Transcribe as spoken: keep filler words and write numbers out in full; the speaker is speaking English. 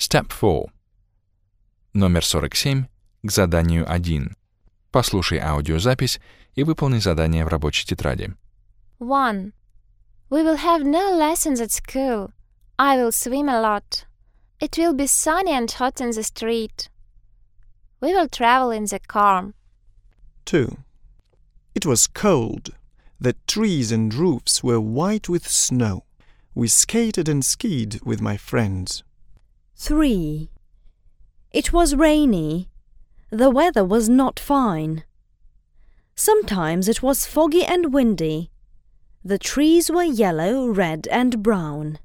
Step four. Номер сорок семь к заданию один. Послушай аудиозапись и выполни задание в рабочей тетради. one. We will have no lessons at school. I will swim a lot. It will be sunny and hot in the street. We will travel in the car. two. It was cold. The trees and roofs were white with snow. We skated and skied with my friends. three. It was rainy. The weather was not fine. Sometimes it was foggy and windy. The trees were yellow, red and brown.